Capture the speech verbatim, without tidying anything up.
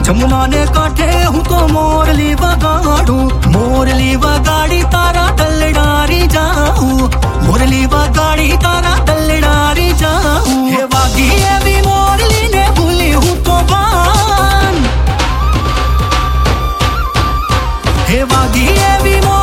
जमुना ने काठे हूँ तो मोरली बगाड़ू, मोरली बगाड़ी तारा तलडारी जाऊं, मोरली बगाड़ी तारा तलडारी जाऊं। हे वागी ये भी मोरली ने भूली हूँ तो बान, हे वागी ये भी